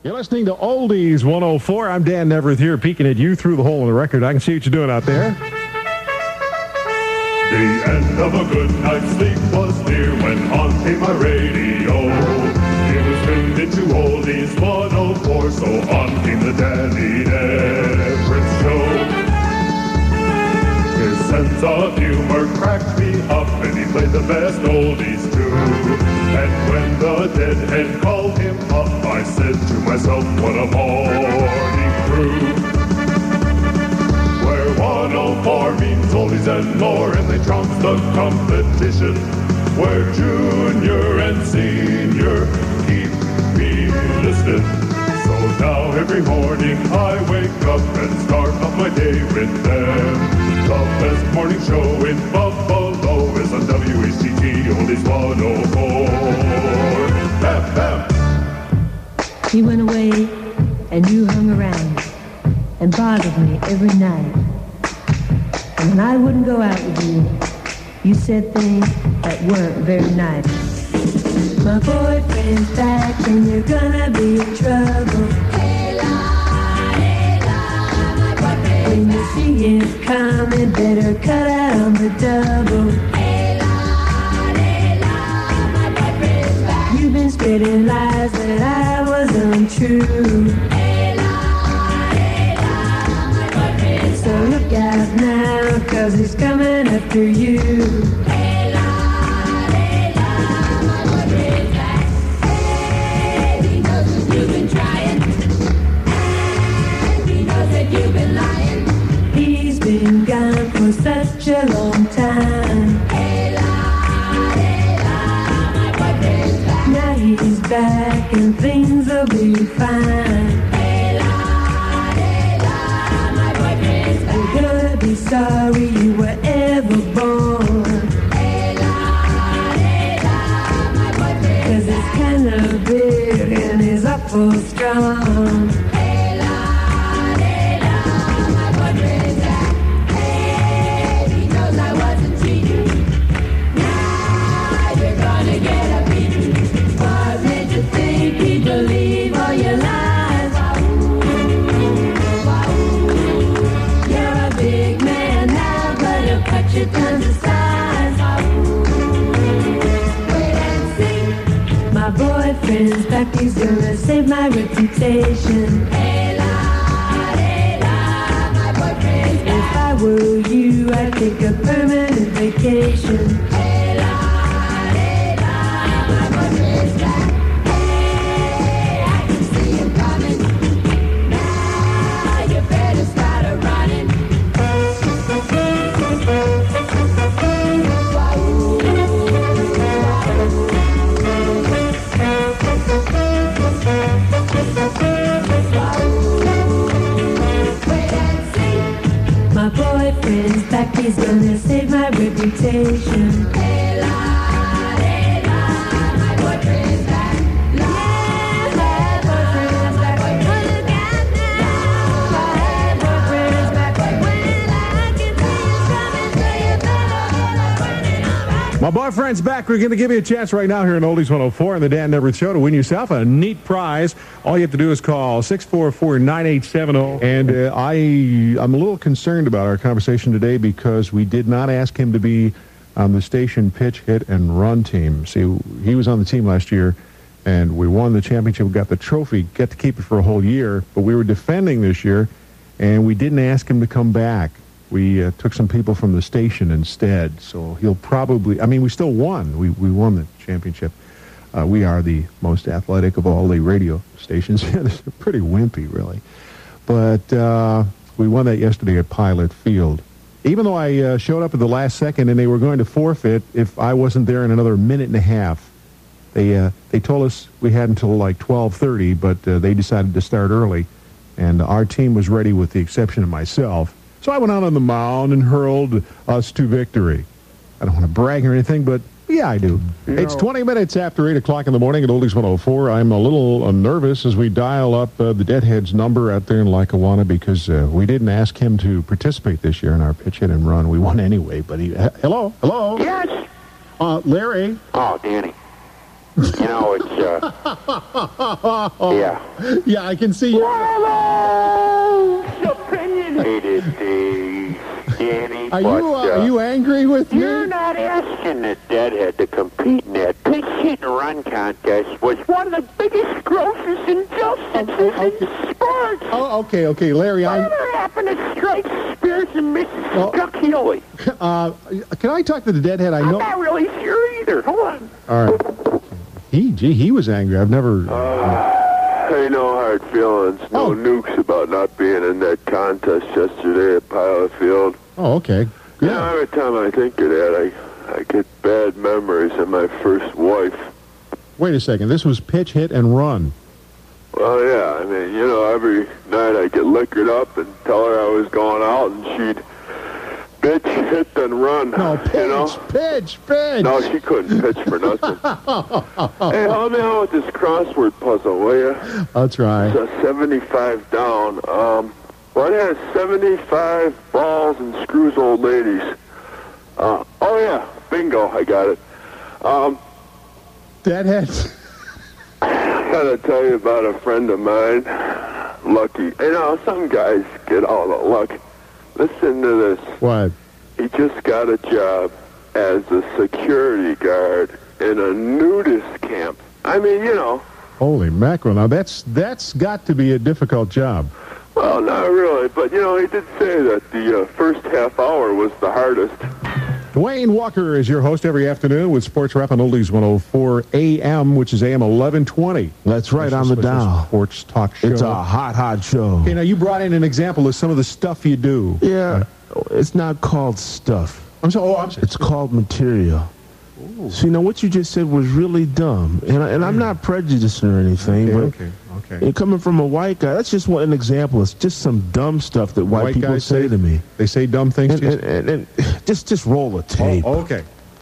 You're listening to Oldies 104. I'm Dan Neverth here, peeking at you through the hole in the record. I can see what you're doing out there. The end of a good night's sleep was near when on came my radio. It was tuned into Oldies 104, so on came the Danny Neverth Show. His sense of humor cracked me up, and he played the best oldies too. And when the deadhead called him up, I said to myself, what a morning crew. Where 104 means oldies and more, and they trump the competition. Where junior and senior keep me listening. So now every morning I wake up and start off my day with them. The best morning show in Buffalo is on WHTT Oldies 104 FM. He went away and you hung around and bothered me every night. And when I wouldn't go out with you, you said things that weren't very nice. My boyfriend's back and you're gonna be in trouble. Hey la, my boyfriend. When you see him coming, better cut out on the double. Hey la, my boyfriend's back. You've been spreading lies that I was untrue. Hey la, my boyfriend's back. So look out now, 'cause he's coming after you. Hey la, my boyfriend's back. Hey, he knows that you've been trying, and he knows that you've been lying. He's been gone for such a long time. Hey la, my boyfriend's back. Now he's back and things will be fine. Hey la, my boyfriend's back. You're gonna be sorry you were ever born. Hey la, my boyfriend's back. 'Cause it's kind of big and he's awful strong. Hey la, my boyfriend's back. Hey, he knows I wasn't cheating. Now you're gonna get a beating. Wasn't you think he'd believe all your lies? You're a big man now, but he'll cut you down to size. Wait and see. My boyfriend's back, he's gonna save my reputation. Hey la, my boyfriend's back. If I were you, I'd take a permanent vacation. Hey la, my boyfriend's back. Hey, I can see him coming. Now you better start a-running. Wait and see. My boyfriend's back, he's gonna save my reputation. Hey la, my boyfriend's back. La, my boyfriend's back. Look out now. My boyfriend's back. When I can see you coming, so you better hold up running all right. My boyfriend's back. We're going to give you a chance right now here in Oldies 104 and the Dan Neverth Show to win yourself a neat prize. All you have to do is call 644-9870. And I'm a little concerned about our conversation today because we did not ask him to be on the station pitch, hit, and run team. See, he was on the team last year, and we won the championship. We got the trophy, got to keep it for a whole year. But we were defending this year, and we didn't ask him to come back. We took some people from the station instead, so he'll probably... I mean, we still won. We won the championship. We are the most athletic of all the radio stations. It's pretty wimpy, really. But we won that yesterday at Pilot Field. Even though I showed up at the last second and they were going to forfeit if I wasn't there in another minute and a half. They told us we had until like 12:30, but they decided to start early. And our team was ready with the exception of myself. So I went out on the mound and hurled us to victory. I don't want to brag or anything, but yeah, I do. It's 20 minutes after 8 o'clock in the morning at Oldies 104. I'm a little nervous as we dial up the Deadhead's number out there in Lackawanna because we didn't ask him to participate this year in our pitch, hit, and run. We won anyway, but he... Hello? Yes. Larry? Oh, Danny. You know, it's, yeah. Yeah, I can see you. Opinionated days, Danny. Are you angry with me? You're not asking the Deadhead to compete in that pitch hit and run contest was one of the biggest grosses injustices in sports. Oh, okay, Larry. Whatever happened to Strike Spears and Mrs. Duck Healy? Can I talk to the Deadhead? I'm not really sure either. Hold on. All right. He was angry. I've never... Hey, no hard feelings. No nukes about not being in that contest yesterday at Pilot Field. Oh, okay. Good. Yeah, every time I think of that, I get bad memories of my first wife. Wait a second. This was pitch, hit, and run. Well, yeah. I mean, you know, every night I'd get liquored up and tell her I was going out, and she'd pitch, hit, then run. No, pitch, you know? pitch. No, she couldn't pitch for nothing. Hey, help me out with this crossword puzzle, will you? That's right. It's 75 down. Well, it has 75 balls and screws old ladies. Oh, yeah. Bingo. I got it. Deadheads. I gotta tell you about a friend of mine, Lucky. You know, some guys get all the luck. Listen to this. What? He just got a job as a security guard in a nudist camp. I mean, you know. Holy mackerel. Now, that's got to be a difficult job. Well, not really, but, you know, he did say that the first half hour was the hardest. Dwayne Walker is your host every afternoon with Sports Rap on Oldies 104 AM, which is AM 1120. That's right, on the dial. Sports talk show. It's a hot show. Okay, now you brought in an example of some of the stuff you do. Yeah, it's not called stuff. I'm sorry. It's called material. Ooh. So, you know, what you just said was really dumb. And I'm not prejudicing or anything. Okay. Coming from a white guy, that's just an example. It's just some dumb stuff that white people say to me. They say dumb things to you? And just roll a tape. Oh, okay.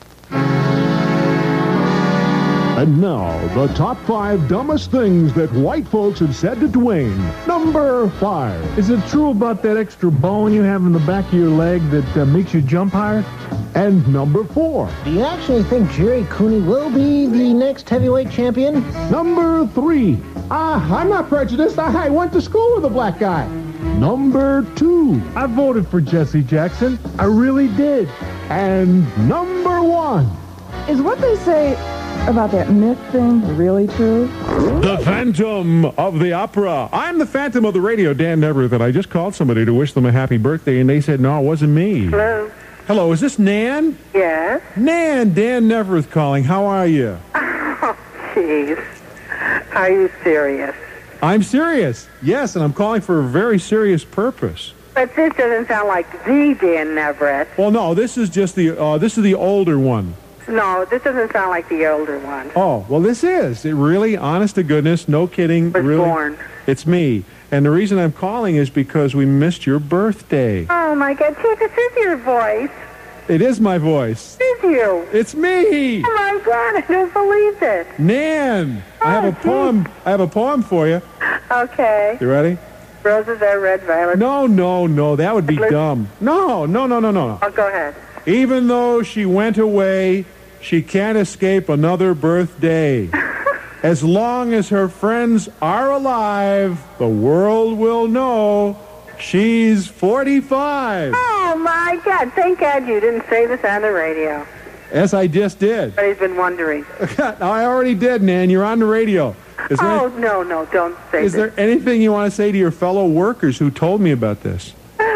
And now, the top 5 dumbest things that white folks have said to Dwayne. Number 5. Is it true about that extra bone you have in the back of your leg that makes you jump higher? And number 4. Do you actually think Jerry Cooney will be the next heavyweight champion? Number 3. I'm not prejudiced. I went to school with a black guy. Number 2. I voted for Jesse Jackson. I really did. And number 1. Is what they say about that myth thing really true? The Phantom of the Opera. I'm the Phantom of the Radio, Dan Neverth, and I just called somebody to wish them a happy birthday, and they said, no, it wasn't me. Hello, is this Nan? Yes. Nan, Dan Neverth calling. How are you? Oh, jeez. Are you serious? I'm serious, yes, and I'm calling for a very serious purpose. But this doesn't sound like the Dan Neverett. Well, no, this is just the older one. No, this doesn't sound like the older one. Oh, well, this is. It really, honest to goodness, no kidding. Was really, born. It's me. And the reason I'm calling is because we missed your birthday. Oh, my God. See, this is your voice. It is my voice. It is you. It's me. Oh, my God. I don't believe it. Nan, I have a poem. I have a poem for you. Okay. You ready? Roses are red, violets. No. That would be dumb. No. Oh, go ahead. Even though she went away, she can't escape another birthday. As long as her friends are alive, the world will know she's 45. Oh, my God. Thank God you didn't say this on the radio. Yes, I just did. But he's been wondering. I already did, Nan. You're on the radio. No, don't say this. Is there anything you want to say to your fellow workers who told me about this?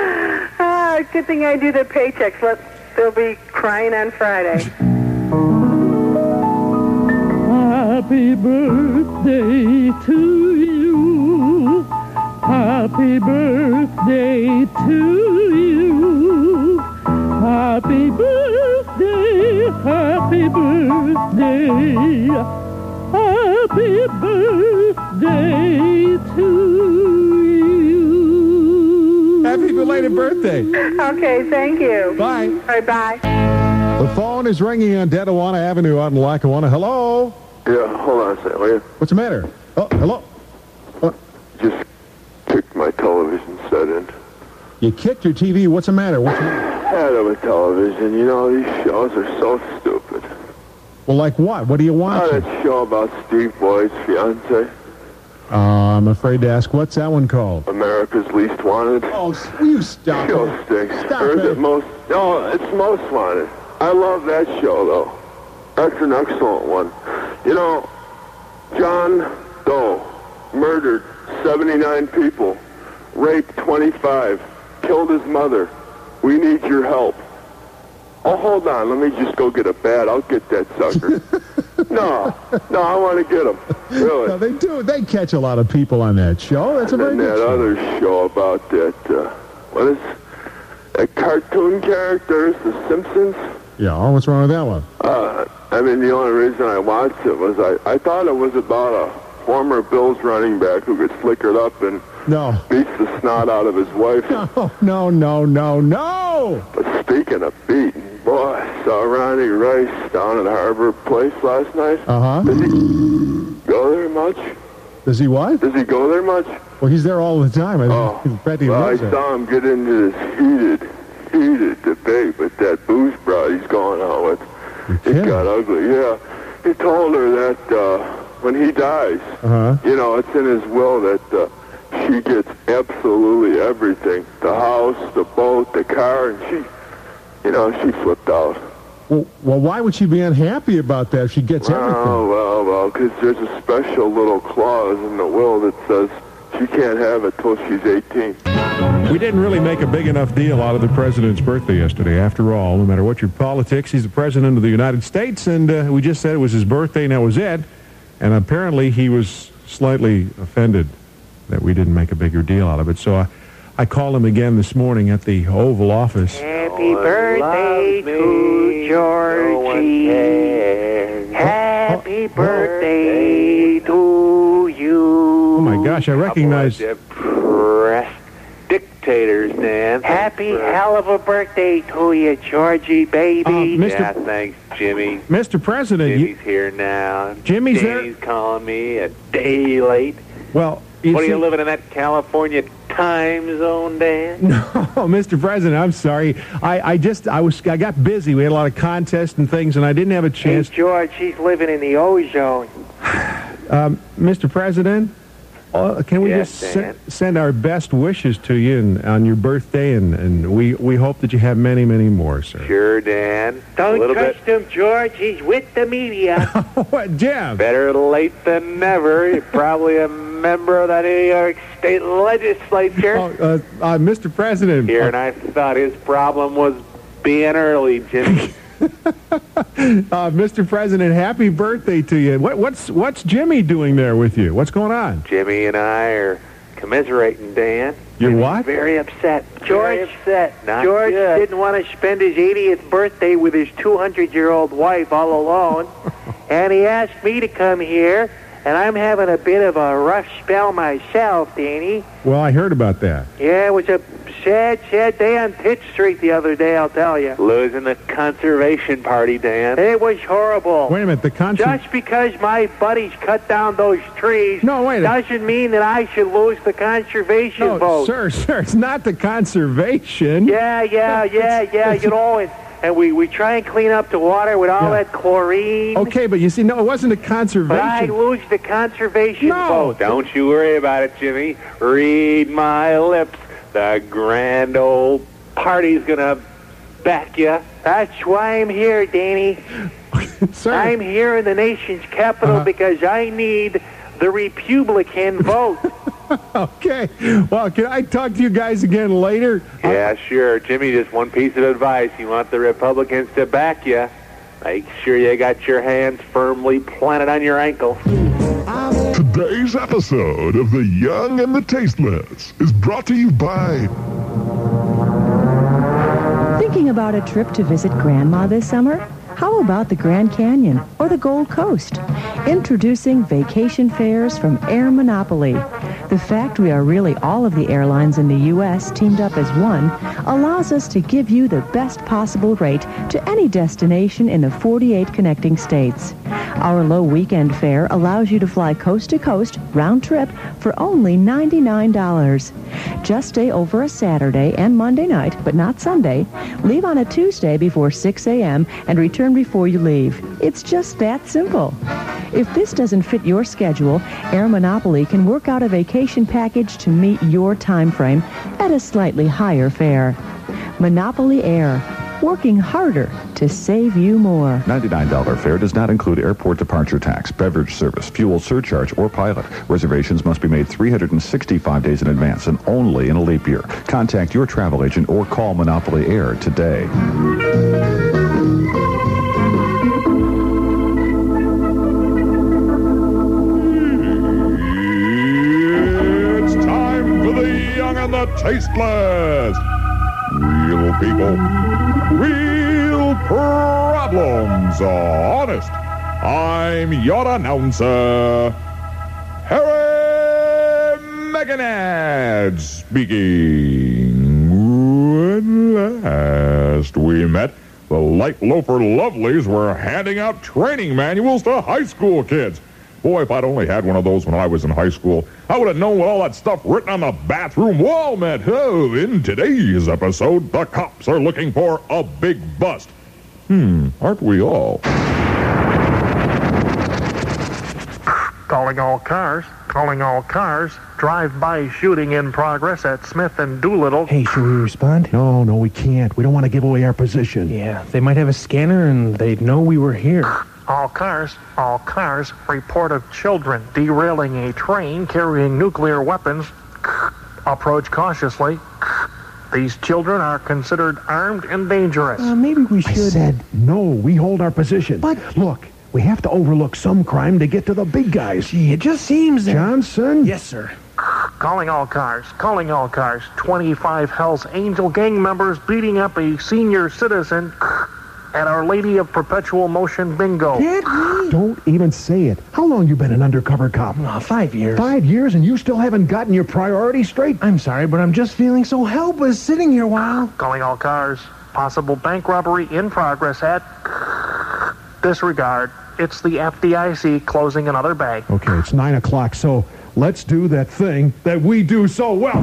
Good thing I do their paychecks. They'll be crying on Friday. Happy birthday to you. Happy birthday to you. Happy birthday, happy birthday. Happy birthday to you. Happy belated birthday. Okay, thank you. Bye. All right, bye. The phone is ringing on Dedawana Avenue out in Lackawanna. Hello? Yeah, hold on a second, will you? What's the matter? Oh, hello? What? Just kicked my television set in. You kicked your TV? What's the matter? Out of a television. You know, these shows are so stupid. Well, like what? What do you want? That show about Steve Boyd's fiance. I'm afraid to ask. What's that one called? America's Least Wanted. Oh, you stop Show it. stinks. Stop Or is it. it most? No, it's Most Wanted. I love that show, though. That's an excellent one. You know, John Doe murdered 79 people, raped 25, killed his mother. We need your help. Oh, hold on. Let me just go get a bat. I'll get that sucker. No, I want to get him. Really. No, they do. They catch a lot of people on that show. That's a very And good that show. other show about that, what is that cartoon characters, The Simpsons? Yeah, what's wrong with that one? I mean, the only reason I watched it was I thought it was about a former Bills running back who gets flickered up and beats the snot out of his wife. No. But speaking of beating, boy, I saw Ronnie Rice down at Harbor Place last night. Does he go there much? Does he what? Does he go there much? Well, he's there all the time. I bet he Well, I lives there. saw him get into this heated debate with that booze broad he's going on with. It got ugly, yeah. He told her that when he dies, you know, it's in his will that she gets absolutely everything. The house, the boat, the car, and she flipped out. Well, why would she be unhappy about that if she gets everything? Well, because there's a special little clause in the will that says she can't have it till she's 18. We didn't really make a big enough deal out of the president's birthday yesterday. After all, no matter what your politics, he's the president of the United States, and we just said it was his birthday, and that was it. And apparently he was slightly offended that we didn't make a bigger deal out of it. So I called him again this morning at the Oval Office. Happy birthday to Georgie. Happy birthday to you. Oh, my gosh, I recognize... Depressed dictators, Dan. Happy hell of a birthday to you, Georgie, baby. Yeah, thanks, Jimmy. Mr. President, Jimmy's here now. Jimmy's there? Danny's calling me a day late. Well, what are you living in that California time zone, Dan? No, Mr. President, I'm sorry. I got busy. We had a lot of contests and things, and I didn't have a chance. Hey, George, he's living in the ozone. Mr. President, can we just send our best wishes to you on your birthday, and we hope that you have many, many more, sir. Sure, Dan. Don't trust him, George. He's with the media. What, Jim? Better late than never. You're probably a member of that New York State Legislature. Mr. President. Here, and I thought his problem was being early, Jimmy. Mr. President, happy birthday to you. What's Jimmy doing there with you? What's going on? Jimmy and I are commiserating, Dan. You're what? Very upset. George Not George good. didn't want to spend his 80th birthday with his 200-year-old wife all alone, and he asked me to come here, and I'm having a bit of a rough spell myself, Danny. Well, I heard about that. Yeah, it was a sad day on Pitt Street the other day, I'll tell you. Losing the conservation party, Dan. It was horrible. Wait a minute, Just because my buddies cut down those trees doesn't mean that I should lose the conservation vote. Sir, it's not the conservation. Yeah, you know, and we try and clean up the water with all that chlorine. Okay, but you see, no, it wasn't a conservation. But I lose the conservation vote. Don't you worry about it, Jimmy. Read my lips. The grand old party's gonna back you. That's why I'm here, Danny. Sir. I'm here in the nation's capital because I need the Republican vote. Okay. Well, can I talk to you guys again later? Yeah, sure. Jimmy, just one piece of advice. You want the Republicans to back you, make sure you got your hands firmly planted on your ankle. Today's episode of The Young and the Tasteless is brought to you by... Thinking about a trip to visit Grandma this summer? How about the Grand Canyon or the Gold Coast? Introducing vacation fares from Air Monopoly. The fact we are really all of the airlines in the U.S. teamed up as one allows us to give you the best possible rate to any destination in the 48 connecting states. Our low weekend fare allows you to fly coast to coast, round trip, for only $99. Just stay over a Saturday and Monday night, but not Sunday. Leave on a Tuesday before 6 a.m. and return before you leave. It's just that simple. If this doesn't fit your schedule, Air Monopoly can work out a vacation package to meet your time frame at a slightly higher fare. Monopoly Air, working harder to save you more. $99 fare does not include airport departure tax, beverage service, fuel surcharge, or pilot. Reservations must be made 365 days in advance and only in a leap year. Contact your travel agent or call Monopoly Air today. It's time for the young and the tasteless. Real people, real problems, honest. I'm your announcer, Harry Meganad speaking. When last we met, the Light Loafer Lovelies were handing out training manuals to high school kids. Boy, if I'd only had one of those when I was in high school, I would have known what all that stuff written on the bathroom wall meant. Oh, in today's episode, the cops are looking for a big bust. Aren't we all? Calling all cars. Calling all cars. Drive-by shooting in progress at Smith and Doolittle. Hey, should we respond? No, we can't. We don't want to give away our position. Yeah, they might have a scanner and they'd know we were here. All cars, report of children derailing a train carrying nuclear weapons. Approach cautiously. These children are considered armed and dangerous. Maybe we should... I said, no, we hold our position. But look, we have to overlook some crime to get to the big guys. Gee, it just seems that... Johnson? Yes, sir. Calling all cars. 25 Hell's Angel gang members beating up a senior citizen at Our Lady of Perpetual Motion Bingo. Don't even say it. How long you been an undercover cop? 5 years. 5 years and you still haven't gotten your priorities straight? I'm sorry, but I'm just feeling so helpless sitting here while... Calling all cars. Possible bank robbery in progress at... Disregard. It's the FDIC closing another bank. Okay, it's 9 o'clock, so let's do that thing that we do so well.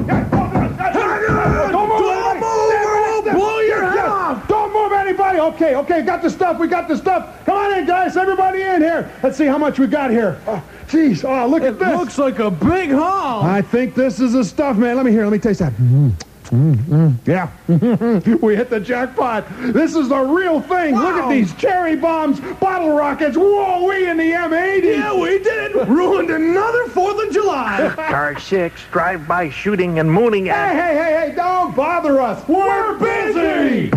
Blow your head off! Don't move anybody! Okay, got the stuff, we got the stuff. Come on in, guys, everybody in here. Let's see how much we got here. Jeez, look at this. It looks like a big haul. I think this is the stuff, man. Let me taste that. Yeah. We hit the jackpot. This is the real thing. Wow. Look at these cherry bombs, bottle rockets. Whoa, we in the M80. Yeah, we did. Ruined another 4th of July. Car 6, drive-by shooting and mooning at... Hey, don't bother us. We're busy.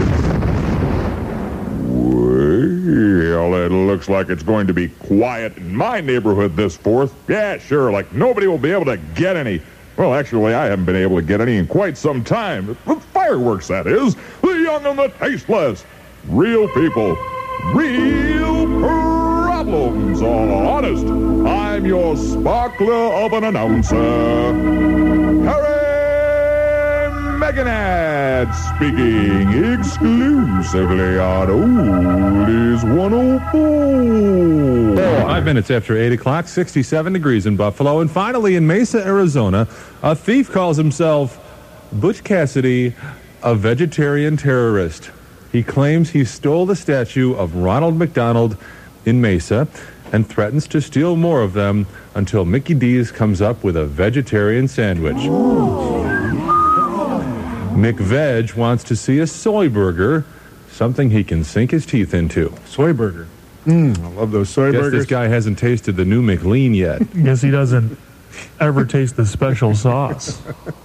Well, it looks like it's going to be quiet in my neighborhood this 4th. Yeah, sure, like nobody will be able to get any. Well, actually, I haven't been able to get any in quite some time. With fireworks, that is. The young and the tasteless. Real people. Real problems, honest. I'm your sparkler of an announcer, Harry Meganad, speaking exclusively on Oldies 104. 5 minutes after 8 o'clock, 67 degrees in Buffalo. And finally, in Mesa, Arizona, a thief calls himself Butch Cassidy, a vegetarian terrorist. He claims he stole the statue of Ronald McDonald in Mesa and threatens to steal more of them until Mickey D's comes up with a vegetarian sandwich. McVeg wants to see a soy burger, something he can sink his teeth into. Soy burger. I love those soy burgers. This guy hasn't tasted the new McLean yet. Guess he doesn't ever taste the special sauce.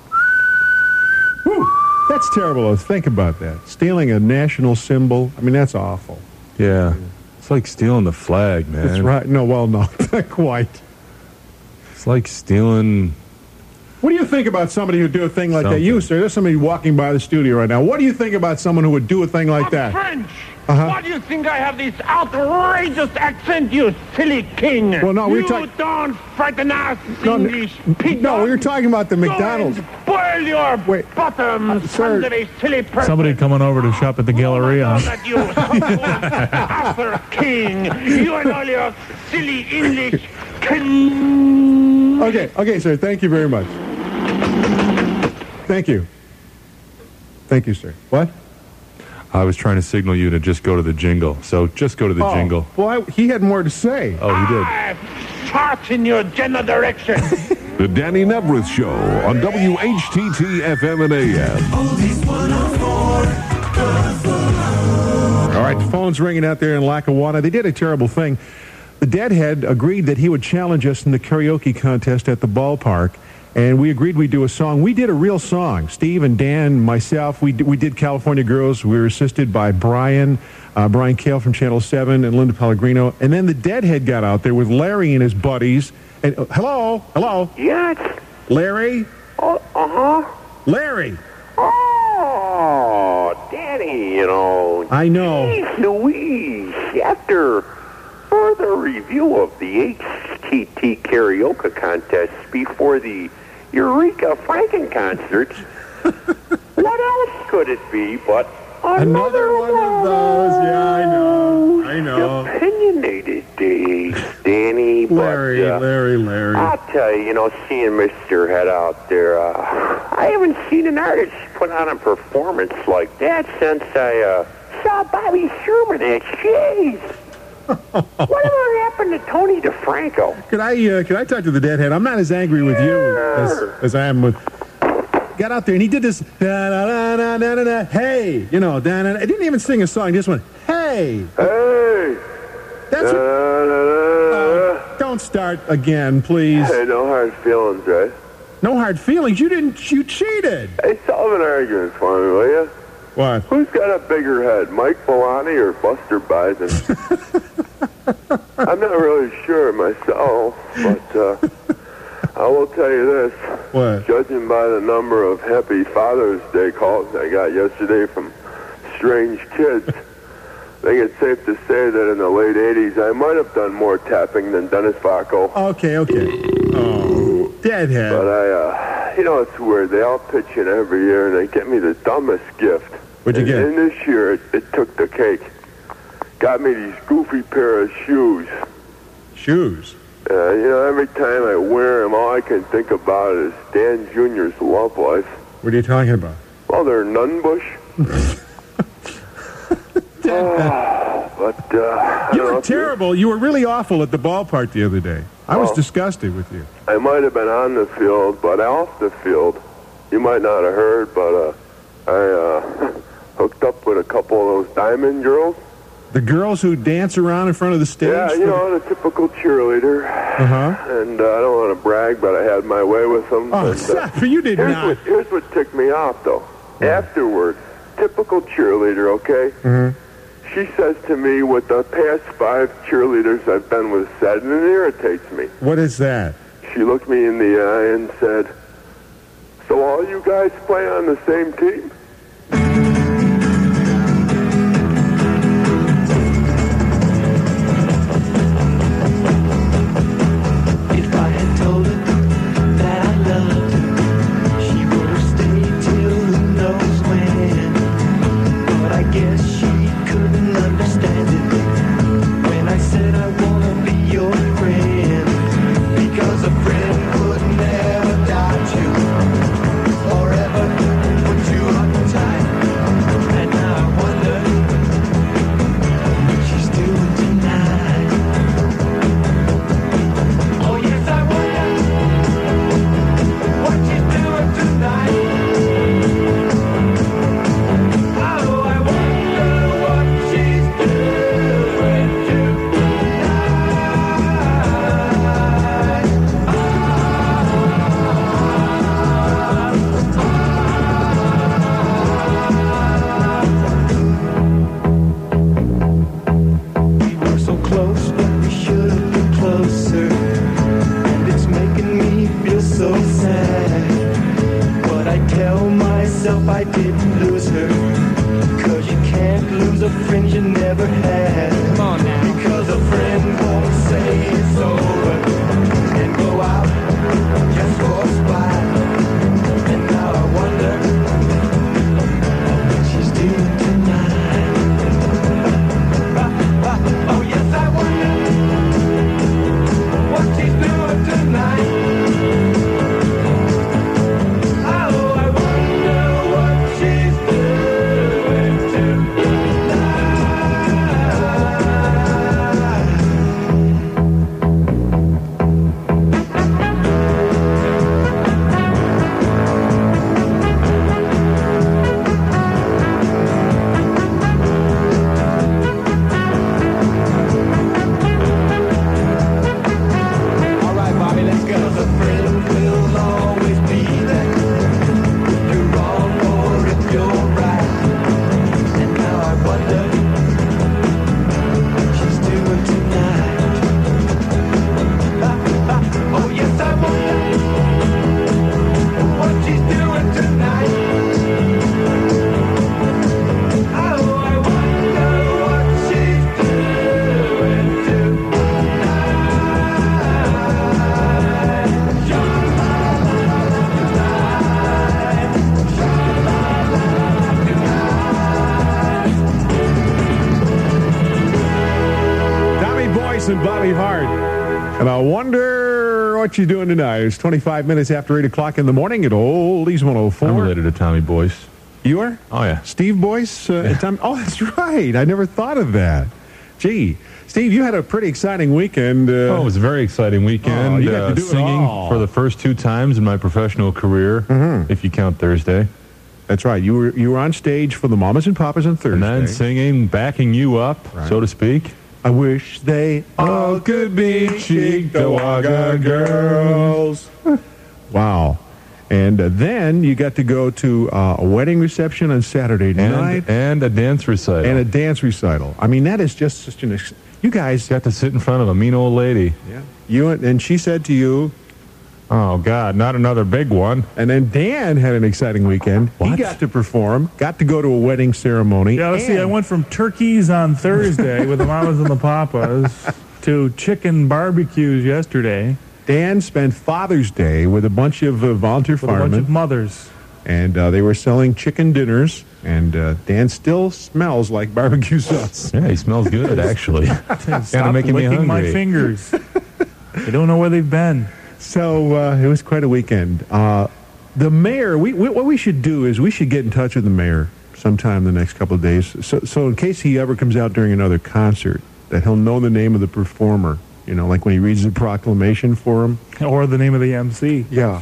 Whew, that's terrible. Think about that. Stealing a national symbol. I mean, that's awful. Yeah. It's like stealing the flag, man. That's right. No, well, no, not quite. It's like stealing... What do you think about somebody who'd do a thing like that? You, sir, there's somebody walking by the studio right now. What do you think about someone who would do a thing like that? French! Why do you think I have this outrageous accent, you silly king? Well, no, you don't frighten us, English pig. No, we were talking about the McDonald's. Spoil your bottoms, sir. a silly person. Somebody coming over to shop at the Galleria. That you Arthur King, you and all your silly English king. Okay, sir, thank you very much. Thank you. Thank you, sir. What? I was trying to signal you to just go to the jingle. So just go to the jingle. Well, he had more to say. Oh, he did. Farts in your general direction. The Danny Nebrith Show on WHTT FM and AM. All right, the phone's ringing out there in Lackawanna. They did a terrible thing. The Deadhead agreed that he would challenge us in the karaoke contest at the ballpark, and we agreed we'd do a song. We did a real song. Steve and Dan, myself, we did California Girls. We were assisted by Brian Kale from Channel 7 and Linda Pellegrino. And then the Deadhead got out there with Larry and his buddies. And hello? Yes. Larry? Oh, uh-huh. Larry! Oh, Danny, you know. I know. Jeez Louise, after further review of the HTT karaoke contest before the Eureka Franken concerts, what else could it be but another one of those? Yeah, I know. Opinionated days, Danny. Larry. I'll tell you, seeing Mr. Head out there, I haven't seen an artist put on a performance like that since I saw Bobby Sherman at Shays. Whatever happened to Tony DeFranco? Can I talk to the Deadhead? I'm not as angry with you as I am with... Got out there and he did this, da-da-da-da-da-da, hey, da-da-da. I didn't even sing a song. He just went, hey. Hey. That's don't start again, please. Hey, no hard feelings, right? No hard feelings? You cheated. Hey, solve an argument for me, will you? What? Who's got a bigger head, Mike Bellani or Buster Bison? I'm not really sure myself, but I will tell you this. What? Judging by the number of Happy Father's Day calls I got yesterday from strange kids, I think it's safe to say that in the late 80s, I might have done more tapping than Dennis Vacco. Okay. Oh, Deadhead. But it's weird. They all pitch in every year, and they get me the dumbest gift. What'd you get? And this year, it took the cake. Got me these goofy pair of shoes. Shoes? Every time I wear them, all I can think about is Dan Jr.'s love life. What are you talking about? Well, they're Nunbush. You were terrible. You were really awful at the ballpark the other day. I was disgusted with you. I might have been on the field, but off the field, you might not have heard, but I hooked up with a couple of those diamond girls. The girls who dance around in front of the stage? Yeah, the typical cheerleader. Uh-huh. And I don't want to brag, but I had my way with them. Oh, you did not. Here's what ticked me off, though. Yeah. Afterward, typical cheerleader, okay? Mm-hmm. She says to me what the past 5 cheerleaders I've been with said, and it irritates me. What is that? She looked me in the eye and said, "So all you guys play on the same team?" And I wonder what you're doing tonight. It's 25 minutes after 8 o'clock in the morning at Oldies 104. I'm related to Tommy Boyce. You are? Oh, yeah. Steve Boyce? Oh, that's right. I never thought of that. Gee. Steve, you had a pretty exciting weekend. It was a very exciting weekend. You got to do singing it all. for the first 2 times in my professional career, if you count Thursday. That's right. You were on stage for the Mamas and Papas on Thursday. And then singing, backing you up, so to speak. I wish they all could be Cheektowaga girls. Wow. And then you got to go to a wedding reception on Saturday night. And a dance recital. I mean, that is just such an... You guys... Got to sit in front of a mean old lady. Yeah. And she said to you... Oh, God, not another big one. And then Dan had an exciting weekend. What? He got to perform, got to go to a wedding ceremony. Yeah, let's see, I went from turkeys on Thursday with the Mamas and the Papas to chicken barbecues yesterday. Dan spent Father's Day with a bunch of volunteer firemen. With a bunch of mothers. And they were selling chicken dinners, and Dan still smells like barbecue sauce. Yeah, he smells good, actually. Stop making me licking hungry. my fingers. I don't know where they've been. So it was quite a weekend. The mayor, what we should do is we should get in touch with the mayor sometime in the next couple of days. So in case he ever comes out during another concert, that he'll know the name of the performer. You know, like when he reads the proclamation for him. Or the name of the MC. Yeah.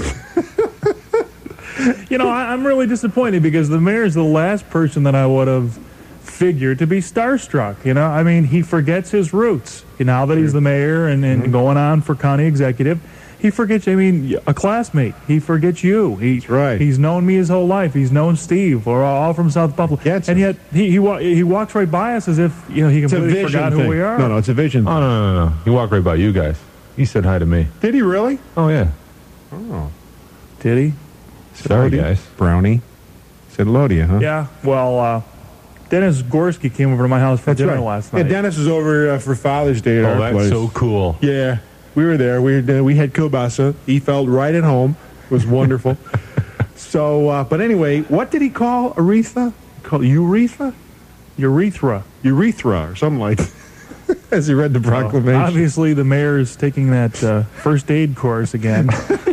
You know, I'm really disappointed because the mayor's the last person that I would have figured to be starstruck. You know, I mean, he forgets his roots. Now that he's the mayor and going on for county executive, he forgets, I mean, a classmate. He forgets you. He's known me his whole life. He's known Steve. We're all from South Buffalo. Yeah, and yet he walks right by us as if, you know, he completely forgot who we are. No, it's a vision. Oh, no. He walked right by you guys. He said hi to me. Did he really? Oh, yeah. Oh. Did he? Sorry, guys. Brownie. Said hello to you, huh? Yeah, well, Dennis Gorski came over to my house for dinner last night. Yeah, Dennis was over for Father's Day at our place. So cool. Yeah, we were there. We had kielbasa. He felt right at home. It was wonderful. So, but anyway, what did he call Aretha? He called Urethra? Urethra, or something like that. As he read the proclamation. Obviously, the mayor's taking that first aid course again.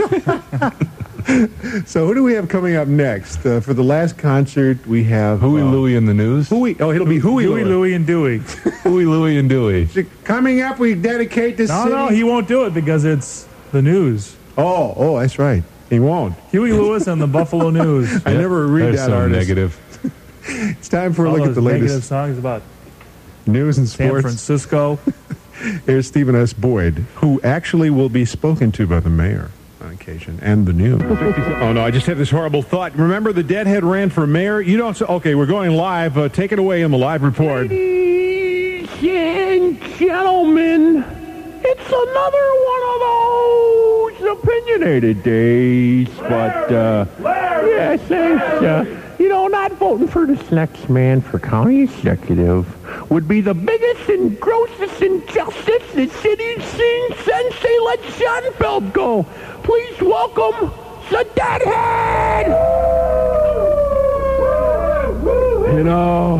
So who do we have coming up next? For the last concert, we have... Huey Louie in the news. It'll be Huey Louie and Dewey. Huey Louie and Dewey. Coming up, we dedicate this city... No, he won't do it because it's the news. Oh, that's right. He won't. Huey Lewis and the Buffalo News. I never read that artist. Negative. It's time for a look at the latest negative songs about news and sports. San Francisco. Here's Stephen S. Boyd, who actually will be spoken to by the mayor on occasion, and the news. Oh, no, I just had this horrible thought. Remember the Deadhead ran for mayor? You don't... Okay, we're going live. Take it away on the live report. Ladies and gentlemen, it's another one of those opinionated days, but, yes, not voting for this next man for county executive would be the biggest and grossest injustice the city's seen since they let Schoenfeld go. Please welcome the Deadhead! You know,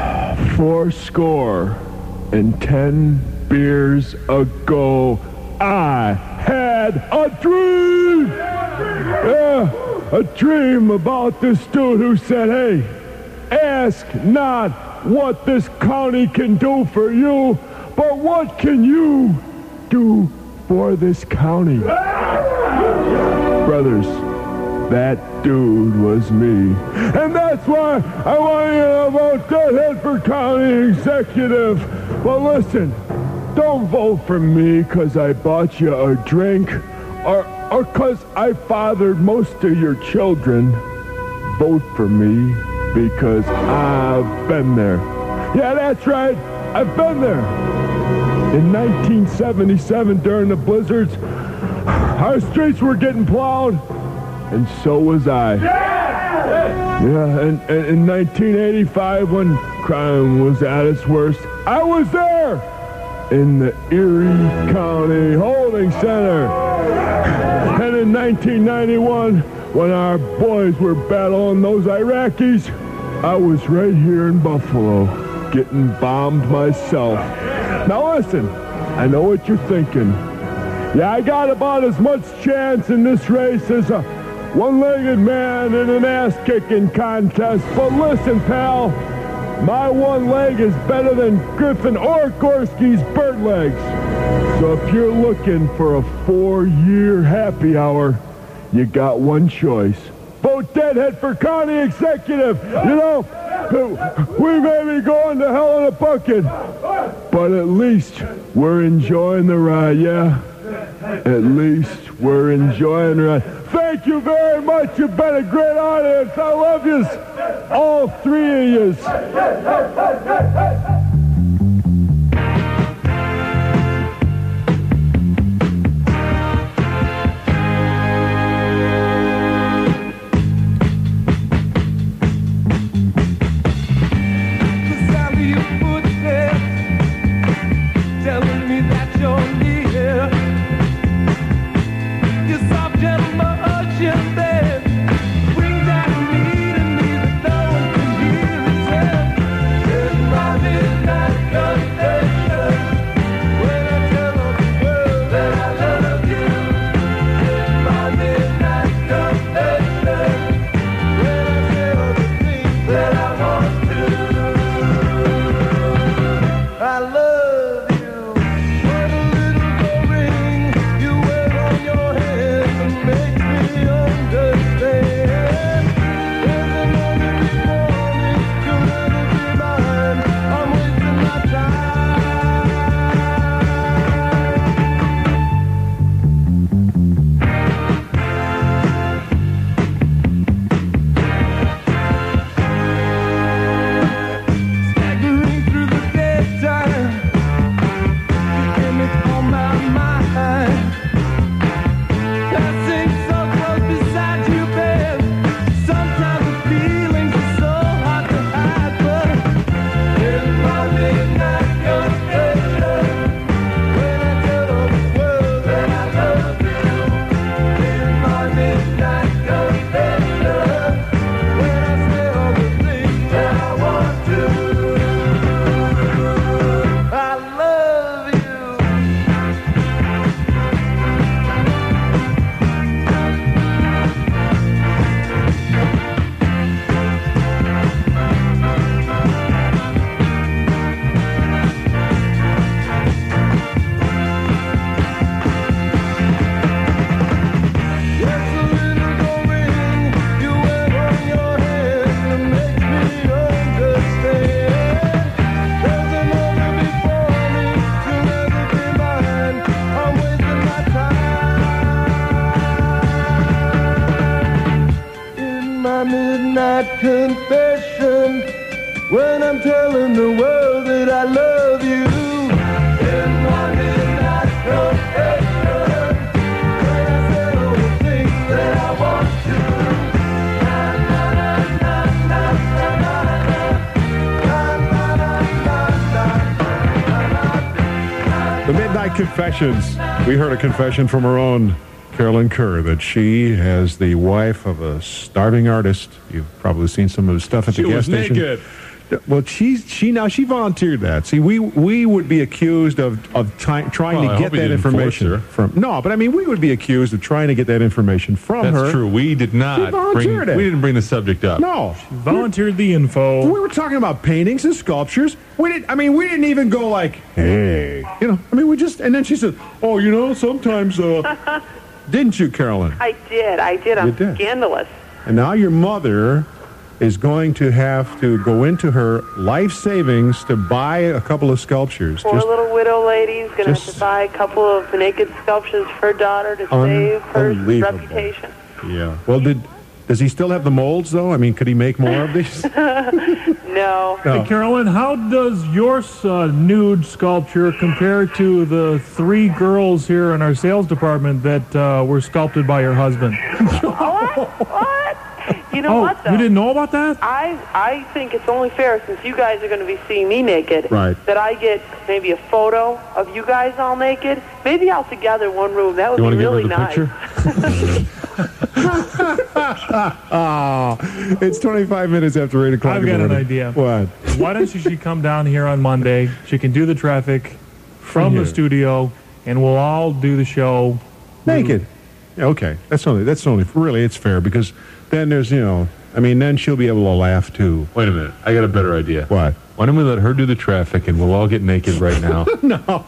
10 beers ago, I had a dream! Yeah, a dream about this dude who said, hey, ask not what this county can do for you, but what can you do for this county? Brothers, that dude was me. And that's why I want you to vote Deadhead for county executive. But listen, don't vote for me because I bought you a drink or because I fathered most of your children. Vote for me because I've been there. Yeah, that's right. I've been there. In 1977, during the blizzards, our streets were getting plowed, and so was I. Yeah, and in 1985, when crime was at its worst, I was there in the Erie County Holding Center. And in 1991, when our boys were battling those Iraqis, I was right here in Buffalo, getting bombed myself. Now listen, I know what you're thinking. Yeah, I got about as much chance in this race as a one-legged man in an ass-kicking contest. But listen, pal, my one leg is better than Griffin or Gorski's bird legs. So if you're looking for a 4-year happy hour, you got one choice. Vote Deadhead for county executive. You know, we may be going to hell in a bucket, but at least we're enjoying the ride, yeah? At least we're enjoying the ride. Thank you very much. You've been a great audience. I love yous, all three of yous. Confession when I'm telling the world that I love you. In my midnight confession, when I say all the things that I want to. The Midnight Confessions. We heard a confession from her own Carolyn Kerr that she, as the wife of a starving artist, you've probably seen some of the stuff at the gas station. She was naked. Well, she volunteered that. See, we would be accused of trying to get that information from. No, but I mean, we would be accused of trying to get that information from her. That's true. We did not. We didn't bring the subject up. No, she volunteered the info. We were talking about paintings and sculptures. We didn't even go like, hey, we just. And then she said, oh, sometimes. Didn't you, Carolyn? I did. I'm scandalous. And now your mother is going to have to go into her life savings to buy a couple of sculptures. Poor little widow lady's going to have to buy a couple of naked sculptures for her daughter to save her reputation. Yeah. Well, does he still have the molds, though? I mean, could he make more of these? No. Hey, Carolyn, how does your nude sculpture compare to the 3 girls here in our sales department that were sculpted by your husband? What? You know what, though? You didn't know about that? I think it's only fair, since you guys are going to be seeing me naked, that I get maybe a photo of you guys all naked. Maybe all together in one room. That would be really nice. It's 25 minutes after 8 o'clock. I've got an idea. What? Why don't she come down here on Monday? She can do the traffic from the studio and we'll all do the show naked. Okay, that's only really it's fair because then there's then she'll be able to laugh too. Wait a minute, I got a better idea. What? Why don't we let her do the traffic and we'll all get naked right now? No.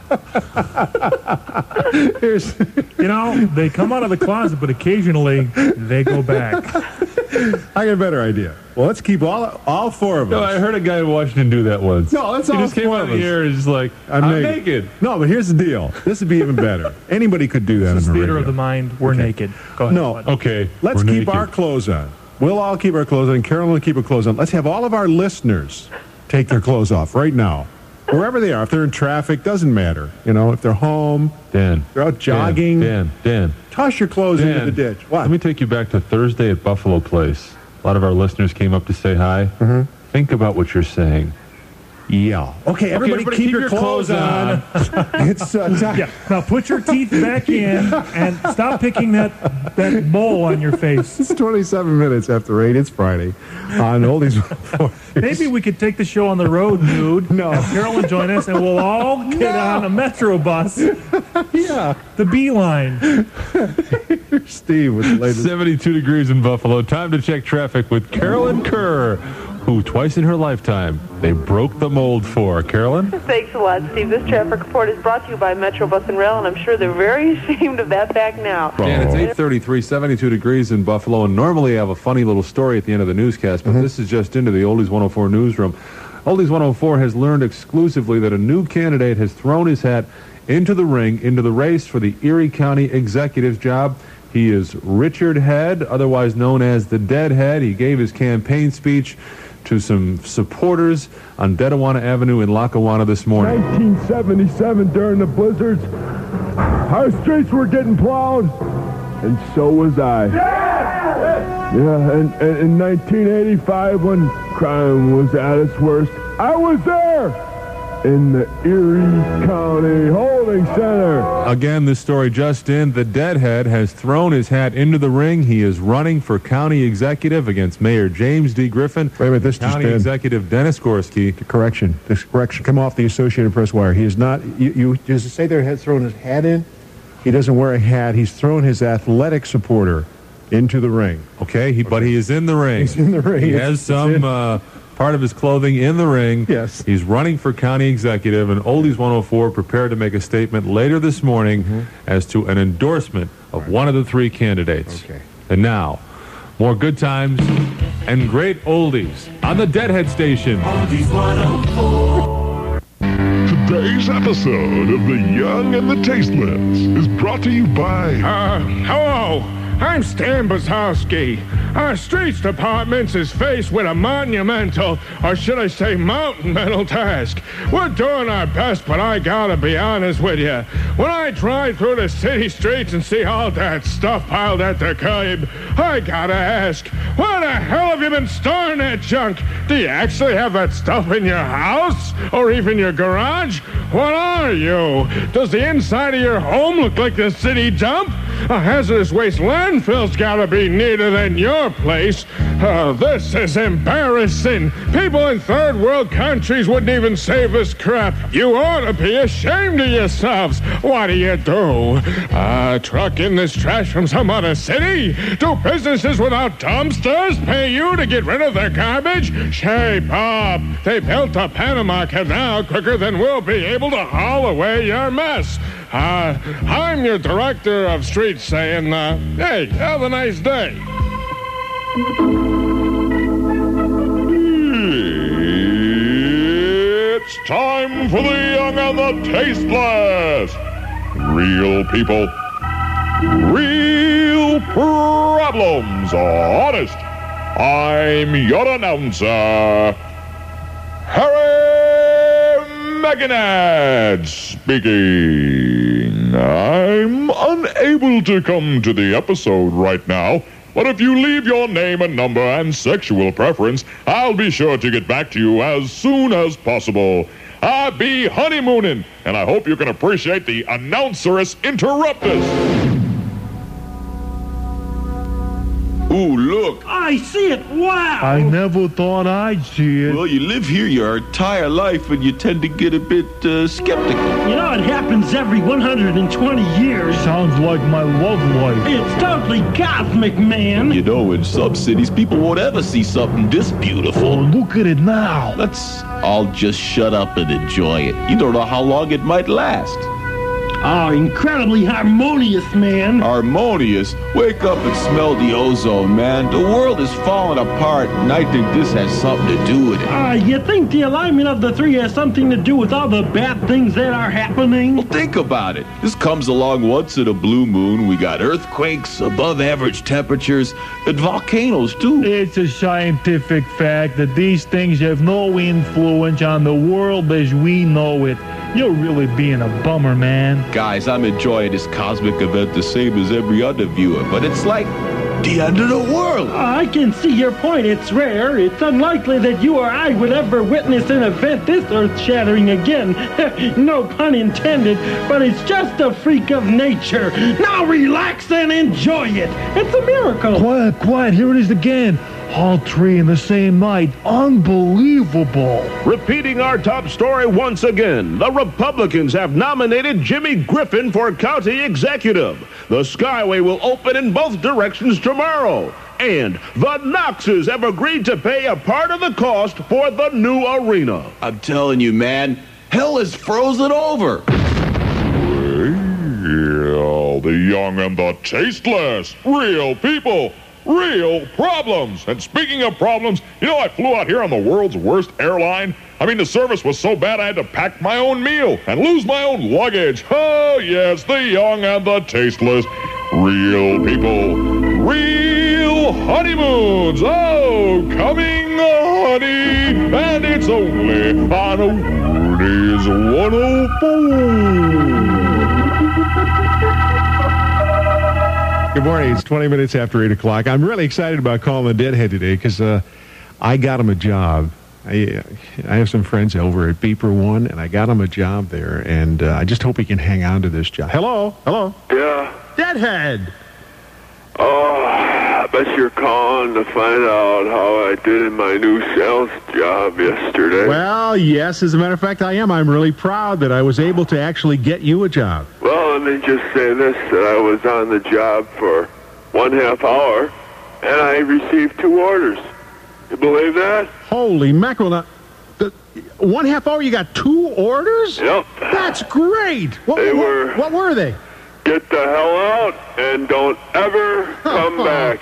They come out of the closet, but occasionally they go back. I got a better idea. Well, let's keep all four of us. No, I heard a guy in Washington do that once. No, that's all he just came out of the air and just like, I'm naked. No, but here's the deal. This would be even better. Anybody could do that in the radio. Theater of the mind. We're naked. Go ahead. No. Okay. Let's keep our clothes on. We'll all keep our clothes on. And Carolyn will keep her clothes on. Let's have all of our listeners take their clothes off right now. Wherever they are. If they're in traffic, doesn't matter. If they're home, Dan, they're out jogging. Dan. Toss your clothes into the ditch. What? Let me take you back to Thursday at Buffalo Place. A lot of our listeners came up to say hi. Mm-hmm. Think about what you're saying. Yeah. Okay, everybody keep your clothes on. It's time. Yeah. Now put your teeth back in and stop picking that bowl on your face. It's 27 minutes after 8. It's Friday on Oldies 104. Maybe we could take the show on the road, dude. No. Have Carolyn join us, and we'll all get on a Metro bus. Yeah. The Beeline. Here's Steve with the latest. 72 degrees in Buffalo. Time to check traffic with Carolyn Kerr, who twice in her lifetime they broke the mold for. Carolyn? Thanks a lot, Steve. This traffic report is brought to you by Metro Bus and Rail, and I'm sure they're very ashamed of that fact now. Dan, it's 8:33, 72 degrees in Buffalo, and normally I have a funny little story at the end of the newscast, but this is just into the Oldies 104 newsroom. Oldies 104 has learned exclusively that a new candidate has thrown his hat into the ring, into the race for the Erie County Executive's job. He is Richard Head, otherwise known as the Deadhead. He gave his campaign speech to some supporters on Dedawana Avenue in Lackawanna this morning. 1977, during the blizzards, our streets were getting plowed, and so was I. Yeah, and in 1985, when crime was at its worst, I was there in the Erie County Holding Center. Again, this story just in. The Deadhead has thrown his hat into the ring. He is running for county executive against Mayor James D. Griffin. Wait a minute, this county just in. executive Dennis Gorski. Correction. This correction come off the Associated Press wire. He is not. You does it say there has thrown his hat in? He doesn't wear a hat. He's thrown his athletic supporter into the ring. Okay, but he is in the ring. He's in the ring. He has some part of his clothing in the ring. Yes. He's running for county executive, and Oldies 104 prepared to make a statement later this morning as to an endorsement of one of the three candidates. Okay. And now, more good times and great oldies on the Deadhead Station. Oldies 104. Today's episode of The Young and the Tasteless is brought to you by... Hello, I'm Stan Bazowski. Our streets department is faced with a monumental, or should I say mountain-mental task. We're doing our best, but I gotta be honest with you. When I drive through the city streets and see all that stuff piled at the curb, I gotta ask, where the hell have you been storing that junk? Do you actually have that stuff in your house? Or even your garage? What are you? Does the inside of your home look like the city dump? A hazardous waste landfill's gotta be neater than your place. This is embarrassing. People in third world countries wouldn't even save this crap. You ought to be ashamed of yourselves. What do? Truck in this trash from some other city? Do businesses without dumpsters pay you to get rid of their garbage? Hey, Bob, they built a Panama Canal quicker than we'll be able to haul away your mess. I'm your director of streets saying, hey, have a nice day. It's time for The Young and the Tasteless. Real people, real problems. Honest. I'm your announcer, Harry McInnes speaking. I'm unable to come to the episode right now, but if you leave your name and number and sexual preference, I'll be sure to get back to you as soon as possible. I'll be honeymooning, and I hope you can appreciate the announceress interruptus. Ooh, look. I see it. Wow. I never thought I'd see it. Well, you live here your entire life, and you tend to get a bit skeptical. You know, it happens every 120 years. Sounds like my love life. It's totally cosmic, man. You know, in some cities, people won't ever see something this beautiful. Oh, look at it now. Let's all just shut up and enjoy it. You don't know how long it might last. Oh, incredibly harmonious, man. Harmonious? Wake up and smell the ozone, man. The world is falling apart, and I think this has something to do with it. You think the alignment of the three has something to do with all the bad things that are happening? Well, think about it. This comes along once in a blue moon. We got earthquakes, above average temperatures, and volcanoes, too. It's a scientific fact that these things have no influence on the world as we know it. You're really being a bummer, man. Guys, I'm enjoying this cosmic event the same as every other viewer, but it's like the end of the world. I can see your point. It's rare. It's unlikely that you or I would ever witness an event this earth-shattering again. No pun intended, but it's just a freak of nature. Now relax and enjoy it. It's a miracle. Quiet, quiet. Here it is again. All three in the same night. Unbelievable. Repeating our top story once again, the Republicans have nominated Jimmy Griffin for county executive. The Skyway will open in both directions tomorrow. And the Knoxes have agreed to pay a part of the cost for the new arena. I'm telling you, man, hell is frozen over. Well, the young and the tasteless. Real people. Real problems. And speaking of problems, you know, I flew out here on the world's worst airline. I mean, the service was so bad I had to pack my own meal and lose my own luggage. Oh, yes, the young and the tasteless. Real people. Real honeymoons. Oh, coming, honey. And it's only on Woody's 104. Good morning. It's 20 minutes after 8 o'clock. I'm really excited about calling the Deadhead today because I got him a job. I have some friends over at Beeper One, and I got him a job there, and I just hope he can hang on to this job. Hello? Hello? Yeah. Deadhead! Oh, I bet you're calling to find out how I did in my new sales job yesterday. Well, yes, as a matter of fact, I am. I'm really proud that I was able to actually get you a job. Well, let me just say this, that I was on the job for 1/2 hour, and I received 2 orders. You believe that? Holy mackerel. Now, 1/2 hour, you got 2 orders? Yep. That's great. What were they? Get the hell out and don't ever come back.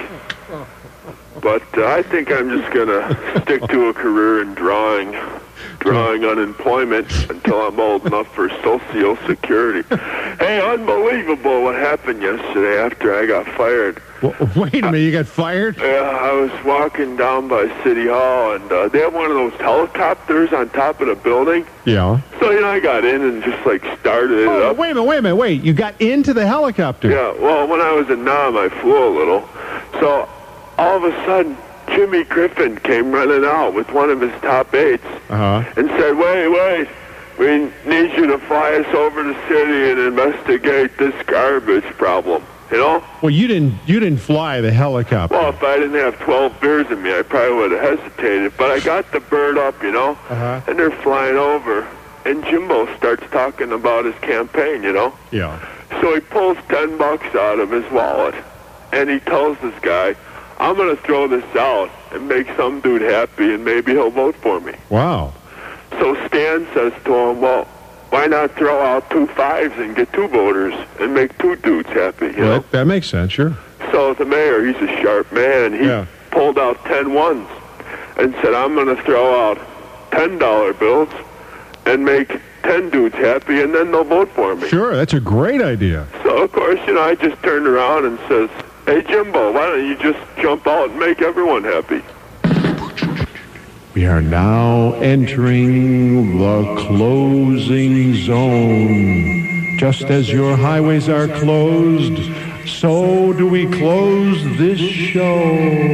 But I think I'm just going to stick to a career in drawing unemployment until I'm old enough for Social Security. Hey, unbelievable what happened yesterday after I got fired. Wait a minute, you got fired? Yeah, I was walking down by City Hall, and they have one of those helicopters on top of the building. Yeah. So, I got in and just, started it up. Wait a minute. You got into the helicopter? Yeah, well, when I was in Nam, I flew a little. So, all of a sudden, Jimmy Griffin came running out with one of his top aides and said, wait, we need you to fly us over the city and investigate this garbage problem. You know? Well, you didn't fly the helicopter. Well, if I didn't have 12 beers in me, I probably would have hesitated. But I got the bird up, and they're flying over. And Jimbo starts talking about his campaign, Yeah. So he pulls $10 out of his wallet, and he tells this guy, I'm going to throw this out and make some dude happy, and maybe he'll vote for me. Wow. So Stan says to him, well, why not throw out 2 5s and get 2 voters and make 2 dudes happy, you know? That makes sense, sure. So the mayor, he's a sharp man. He pulled out 10 1s and said, I'm going to throw out $10 bills and make 10 dudes happy, and then they'll vote for me. Sure, that's a great idea. So, of course, I just turned around and says, hey, Jimbo, why don't you just jump out and make everyone happy? We are now entering the closing zone. Just as your highways are closed, so do we close this show.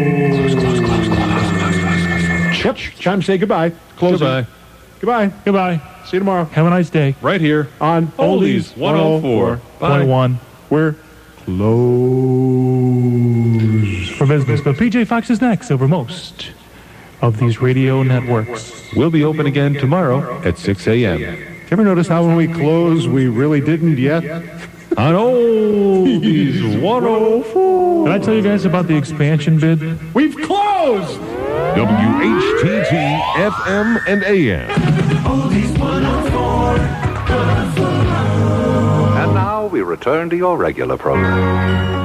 Close. Time to say goodbye. Closing. Goodbye. See you tomorrow. Have a nice day. Right here on Oldies 104.1. We're close for business. But PJ Fox is next over most of these radio networks. We'll be open again tomorrow at 6 a.m. Did you ever notice how when we close, we really didn't yet? On Oldies 104. Did I tell you guys about the expansion bid? We've closed! WHTT FM and AM. Oldies 104. And now we return to your regular program.